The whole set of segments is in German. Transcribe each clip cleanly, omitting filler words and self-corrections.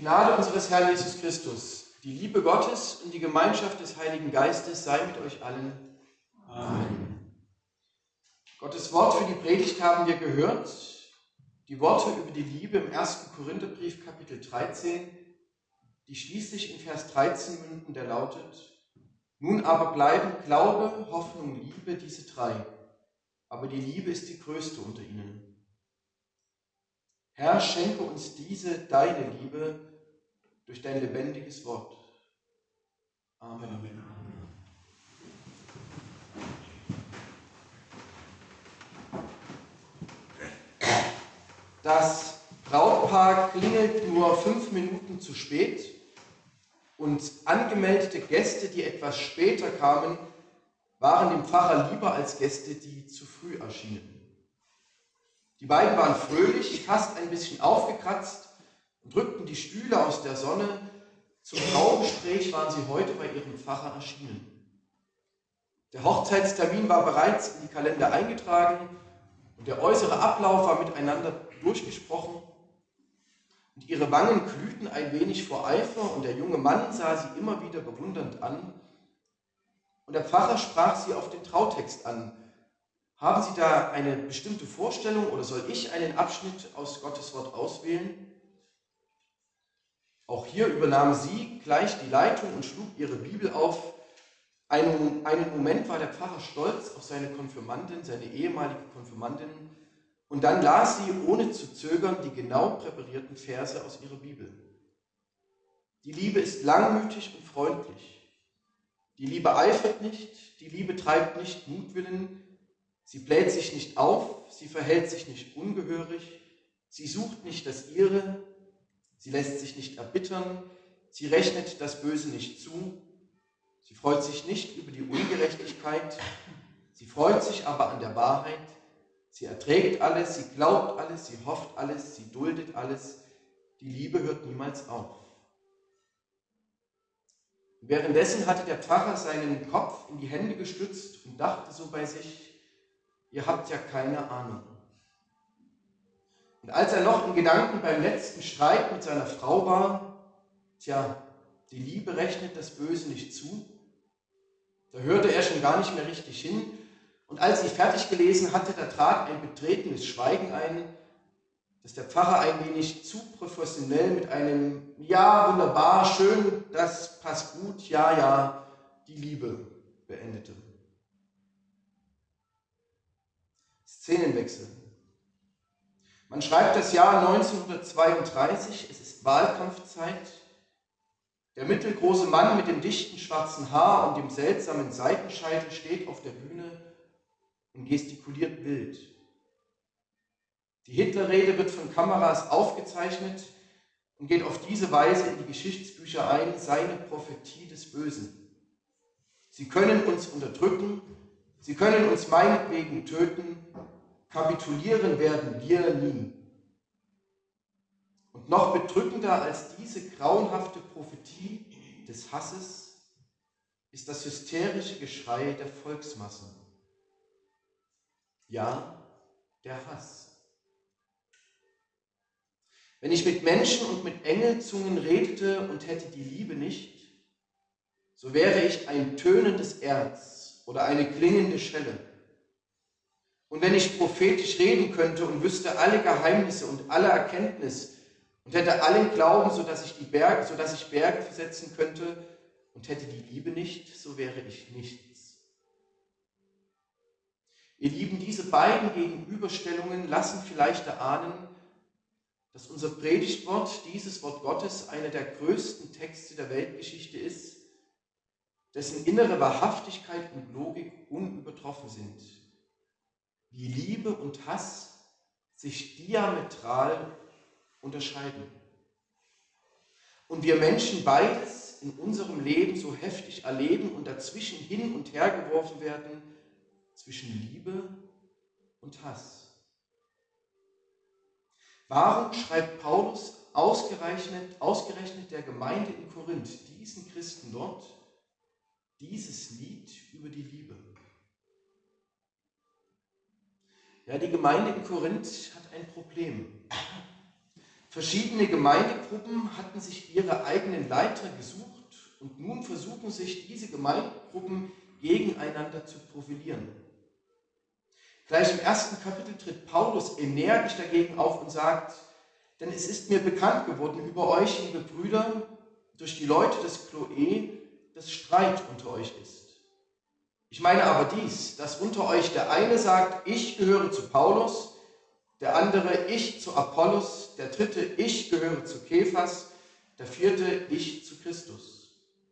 Gnade unseres Herrn Jesus Christus, die Liebe Gottes und die Gemeinschaft des Heiligen Geistes sei mit euch allen. Amen. Gottes Wort für die Predigt haben wir gehört. Die Worte über die Liebe im 1. Korintherbrief, Kapitel 13, die schließlich in Vers 13 münden, der lautet: Nun aber bleiben Glaube, Hoffnung, Liebe, diese drei, aber die Liebe ist die größte unter ihnen. Herr, schenke uns diese, deine Liebe, durch dein lebendiges Wort. Amen. Amen. Das Brautpaar klingelt nur 5 Minuten zu spät und angemeldete Gäste, die etwas später kamen, waren dem Pfarrer lieber als Gäste, die zu früh erschienen. Die beiden waren fröhlich, fast ein bisschen aufgekratzt und drückten die Stühle aus der Sonne. Zum Traugespräch waren sie heute bei ihrem Pfarrer erschienen. Der Hochzeitstermin war bereits in die Kalender eingetragen und der äußere Ablauf war miteinander durchgesprochen. Und ihre Wangen glühten ein wenig vor Eifer und der junge Mann sah sie immer wieder bewundernd an. Und der Pfarrer sprach sie auf den Trautext an. Haben Sie da eine bestimmte Vorstellung oder soll ich einen Abschnitt aus Gottes Wort auswählen? Auch hier übernahm sie gleich die Leitung und schlug ihre Bibel auf. Einen Moment war der Pfarrer stolz auf seine Konfirmandin, seine ehemalige Konfirmandin, und dann las sie ohne zu zögern die genau präparierten Verse aus ihrer Bibel. Die Liebe ist langmütig und freundlich. Die Liebe eifert nicht, die Liebe treibt nicht Mutwillen, sie bläht sich nicht auf, sie verhält sich nicht ungehörig, sie sucht nicht das Ihre, sie lässt sich nicht erbittern, sie rechnet das Böse nicht zu, sie freut sich nicht über die Ungerechtigkeit, sie freut sich aber an der Wahrheit, sie erträgt alles, sie glaubt alles, sie hofft alles, sie duldet alles, die Liebe hört niemals auf. Währenddessen hatte der Pfarrer seinen Kopf in die Hände gestützt und dachte so bei sich: Ihr habt ja keine Ahnung. Und als er noch in Gedanken beim letzten Streit mit seiner Frau war, die Liebe rechnet das Böse nicht zu, da hörte er schon gar nicht mehr richtig hin. Und als sie fertig gelesen hatte, da trat ein betretenes Schweigen ein, das der Pfarrer ein wenig zu professionell mit einem „Ja, wunderbar, schön, das passt gut, ja, die Liebe“ beendete. Szenenwechsel. Man schreibt das Jahr 1932, es ist Wahlkampfzeit. Der mittelgroße Mann mit dem dichten schwarzen Haar und dem seltsamen Seitenscheitel steht auf der Bühne und gestikuliert wild. Die Hitlerrede wird von Kameras aufgezeichnet und geht auf diese Weise in die Geschichtsbücher ein, seine Prophetie des Bösen. Sie können uns unterdrücken, sie können uns meinetwegen töten, kapitulieren werden wir nie. Und noch bedrückender als diese grauenhafte Prophetie des Hasses ist das hysterische Geschrei der Volksmassen. Ja, der Hass. Wenn ich mit Menschen und mit Engelzungen redete und hätte die Liebe nicht, so wäre ich ein tönendes Erz oder eine klingende Schelle. Und wenn ich prophetisch reden könnte und wüsste alle Geheimnisse und alle Erkenntnis und hätte allen Glauben, sodass ich Berge versetzen könnte und hätte die Liebe nicht, so wäre ich nichts. Ihr Lieben, diese beiden Gegenüberstellungen lassen vielleicht erahnen, dass unser Predigtwort, dieses Wort Gottes, einer der größten Texte der Weltgeschichte ist, dessen innere Wahrhaftigkeit und Logik unübertroffen sind. Wie Liebe und Hass sich diametral unterscheiden. Und wir Menschen beides in unserem Leben so heftig erleben und dazwischen hin und her geworfen werden, zwischen Liebe und Hass. Warum schreibt Paulus ausgerechnet der Gemeinde in Korinth, diesen Christen dort, dieses Lied über die Liebe? Ja, die Gemeinde in Korinth hat ein Problem. Verschiedene Gemeindegruppen hatten sich ihre eigenen Leiter gesucht und nun versuchen sich diese Gemeindegruppen gegeneinander zu profilieren. Gleich im ersten Kapitel tritt Paulus energisch dagegen auf und sagt: Denn es ist mir bekannt geworden über euch, liebe Brüder, durch die Leute des Chloe, dass Streit unter euch ist. Ich meine aber dies, dass unter euch der eine sagt, ich gehöre zu Paulus, der andere, ich zu Apollos, der dritte, ich gehöre zu Kephas, der vierte, ich zu Christus.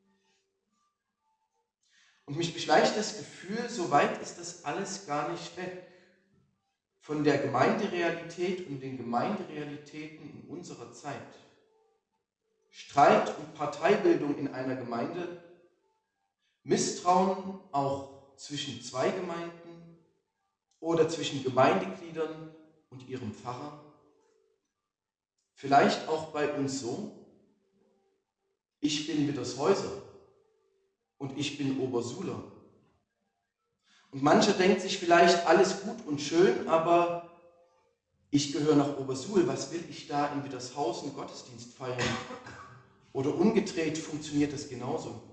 Und mich beschleicht das Gefühl, so weit ist das alles gar nicht weg von der Gemeinderealität und den Gemeinderealitäten in unserer Zeit. Streit und Parteibildung in einer Gemeinde, Misstrauen auch zwischen zwei Gemeinden oder zwischen Gemeindegliedern und ihrem Pfarrer. Vielleicht auch bei uns so: Ich bin Widdershäuser und ich bin Obersuler. Und mancher denkt sich vielleicht, alles gut und schön, aber ich gehöre nach Obersuhl, was will ich da in Widdershausen Gottesdienst feiern? Oder umgedreht funktioniert das genauso.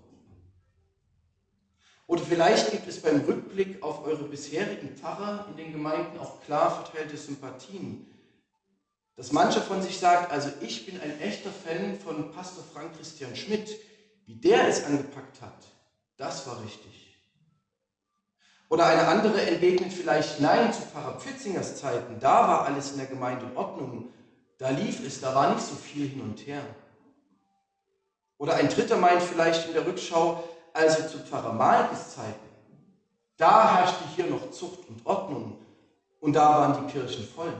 Oder vielleicht gibt es beim Rückblick auf eure bisherigen Pfarrer in den Gemeinden auch klar verteilte Sympathien. Dass mancher von sich sagt, also ich bin ein echter Fan von Pastor Frank Christian Schmidt, wie der es angepackt hat, das war richtig. Oder eine andere entgegnet vielleicht, nein, zu Pfarrer Pfitzingers Zeiten, da war alles in der Gemeinde in Ordnung, da lief es, da war nicht so viel hin und her. Oder ein dritter meint vielleicht in der Rückschau, also zu Pfarrer Malkes Zeiten, da herrschte hier noch Zucht und Ordnung und da waren die Kirchen voll.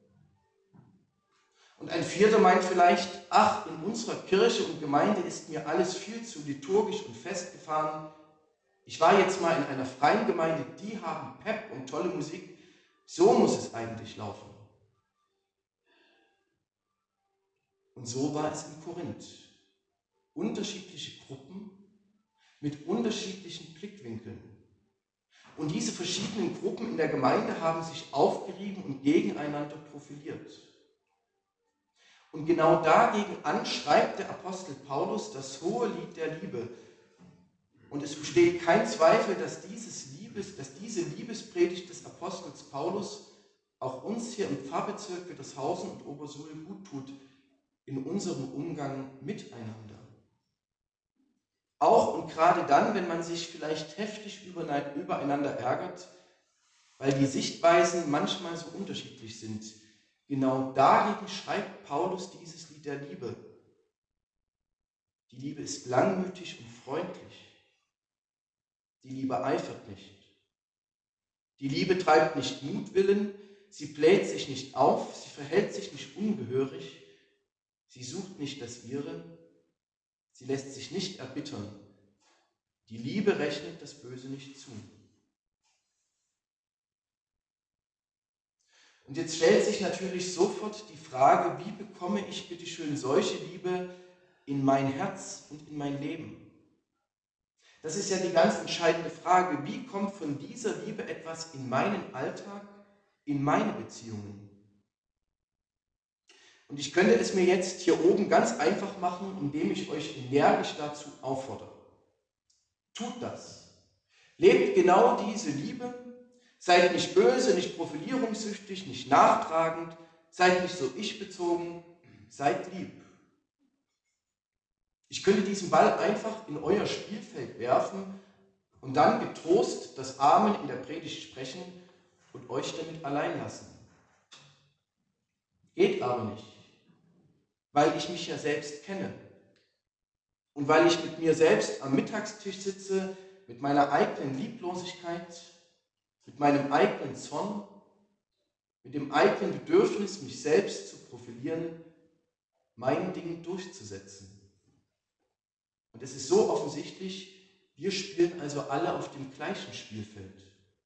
Und ein vierter meint vielleicht, ach, in unserer Kirche und Gemeinde ist mir alles viel zu liturgisch und festgefahren. Ich war jetzt mal in einer freien Gemeinde, die haben Pep und tolle Musik. So muss es eigentlich laufen. Und so war es in Korinth. Unterschiedliche Gruppen mit unterschiedlichen Blickwinkeln. Und diese verschiedenen Gruppen in der Gemeinde haben sich aufgerieben und gegeneinander profiliert. Und genau dagegen an schreibt der Apostel Paulus das hohe Lied der Liebe. Und es besteht kein Zweifel, dass diese Liebespredigt des Apostels Paulus auch uns hier im Pfarrbezirk Widdershausen und Obersuhl gut tut in unserem Umgang miteinander. Auch und gerade dann, wenn man sich vielleicht heftig übereinander ärgert, weil die Sichtweisen manchmal so unterschiedlich sind. Genau dagegen schreibt Paulus dieses Lied der Liebe. Die Liebe ist langmütig und freundlich. Die Liebe eifert nicht. Die Liebe treibt nicht Mutwillen, sie bläht sich nicht auf, sie verhält sich nicht ungehörig, sie sucht nicht das Ihre, sie lässt sich nicht erbittern. Die Liebe rechnet das Böse nicht zu. Und jetzt stellt sich natürlich sofort die Frage, wie bekomme ich bitte schön solche Liebe in mein Herz und in mein Leben? Das ist ja die ganz entscheidende Frage. Wie kommt von dieser Liebe etwas in meinen Alltag, in meine Beziehungen? Und ich könnte es mir jetzt hier oben ganz einfach machen, indem ich euch energisch dazu auffordere. Tut das. Lebt genau diese Liebe. Seid nicht böse, nicht profilierungssüchtig, nicht nachtragend. Seid nicht so ich-bezogen. Seid lieb. Ich könnte diesen Ball einfach in euer Spielfeld werfen und dann getrost das Amen in der Predigt sprechen und euch damit allein lassen. Geht aber nicht, weil ich mich ja selbst kenne und weil ich mit mir selbst am Mittagstisch sitze, mit meiner eigenen Lieblosigkeit, mit meinem eigenen Zorn, mit dem eigenen Bedürfnis, mich selbst zu profilieren, mein Ding durchzusetzen. Und es ist so offensichtlich, wir spielen also alle auf dem gleichen Spielfeld.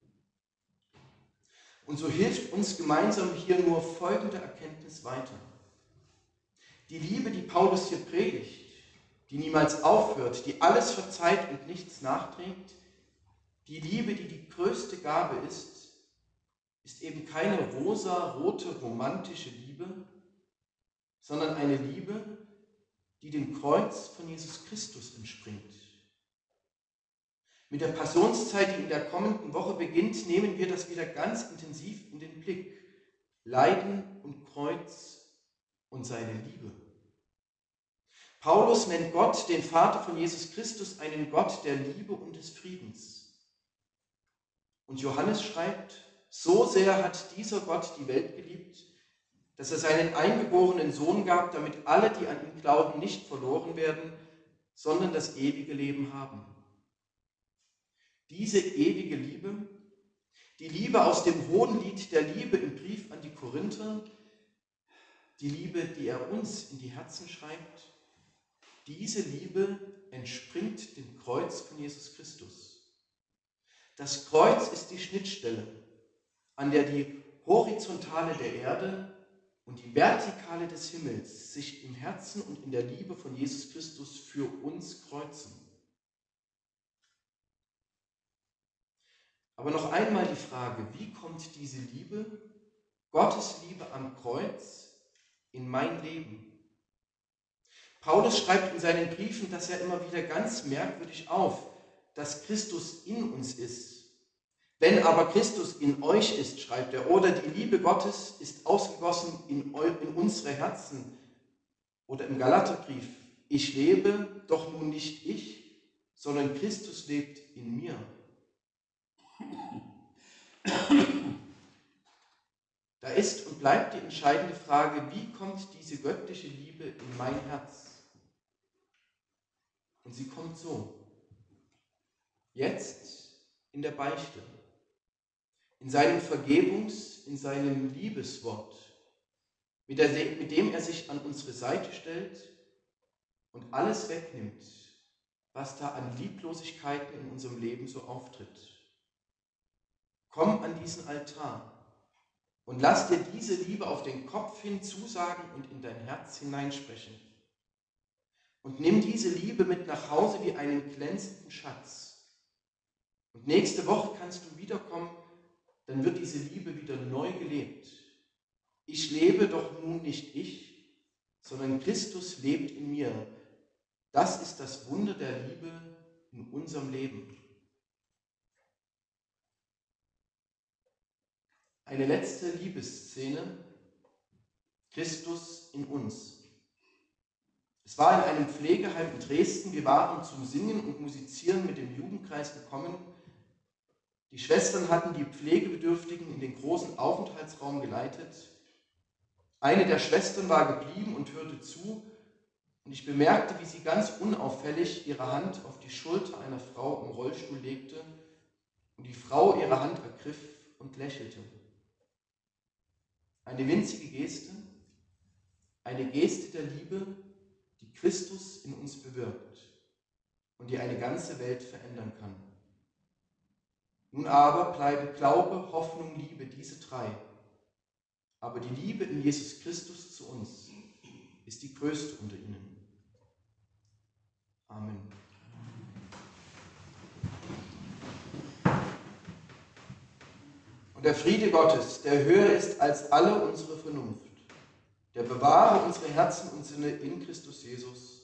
Und so hilft uns gemeinsam hier nur folgende Erkenntnis weiter. Die Liebe, die Paulus hier predigt, die niemals aufhört, die alles verzeiht und nichts nachträgt, die Liebe, die die größte Gabe ist eben keine rosa-rote romantische Liebe, sondern eine Liebe, die dem Kreuz von Jesus Christus entspringt. Mit der Passionszeit, die in der kommenden Woche beginnt, nehmen wir das wieder ganz intensiv in den Blick. Leiden und Kreuz und seine Liebe. Paulus nennt Gott, den Vater von Jesus Christus, einen Gott der Liebe und des Friedens. Und Johannes schreibt, so sehr hat dieser Gott die Welt geliebt, dass er seinen eingeborenen Sohn gab, damit alle, die an ihn glauben, nicht verloren werden, sondern das ewige Leben haben. Diese ewige Liebe, die Liebe aus dem Hohenlied der Liebe im Brief an die Korinther, die Liebe, die er uns in die Herzen schreibt, diese Liebe entspringt dem Kreuz von Jesus Christus. Das Kreuz ist die Schnittstelle, an der die Horizontale der Erde und die Vertikale des Himmels sich im Herzen und in der Liebe von Jesus Christus für uns kreuzen. Aber noch einmal die Frage, wie kommt diese Liebe, Gottes Liebe am Kreuz, in mein Leben? Paulus schreibt in seinen Briefen das ja immer wieder ganz merkwürdig auf, dass Christus in uns ist. Wenn aber Christus in euch ist, schreibt er, oder die Liebe Gottes ist ausgegossen in unsere Herzen. Oder im Galaterbrief, ich lebe, doch nun nicht ich, sondern Christus lebt in mir. Da ist und bleibt die entscheidende Frage, wie kommt diese göttliche Liebe in mein Herz? Und sie kommt so. Jetzt in der Beichte. In seinem in seinem Liebeswort, mit dem er sich an unsere Seite stellt und alles wegnimmt, was da an Lieblosigkeiten in unserem Leben so auftritt. Komm an diesen Altar und lass dir diese Liebe auf den Kopf hin zusagen und in dein Herz hineinsprechen. Und nimm diese Liebe mit nach Hause wie einen glänzenden Schatz. Und nächste Woche kannst du wiederkommen, dann wird diese Liebe wieder neu gelebt. Ich lebe doch nun nicht ich, sondern Christus lebt in mir. Das ist das Wunder der Liebe in unserem Leben. Eine letzte Liebesszene, Christus in uns. Es war in einem Pflegeheim in Dresden, wir waren zum Singen und Musizieren mit dem Jugendkreis gekommen. Die Schwestern hatten die Pflegebedürftigen in den großen Aufenthaltsraum geleitet. Eine der Schwestern war geblieben und hörte zu, und ich bemerkte, wie sie ganz unauffällig ihre Hand auf die Schulter einer Frau im Rollstuhl legte und die Frau ihre Hand ergriff und lächelte. Eine winzige Geste, eine Geste der Liebe, die Christus in uns bewirkt und die eine ganze Welt verändern kann. Nun aber bleiben Glaube, Hoffnung, Liebe, diese drei. Aber die Liebe in Jesus Christus zu uns ist die größte unter ihnen. Amen. Und der Friede Gottes, der höher ist als alle unsere Vernunft, der bewahre unsere Herzen und Sinne in Christus Jesus.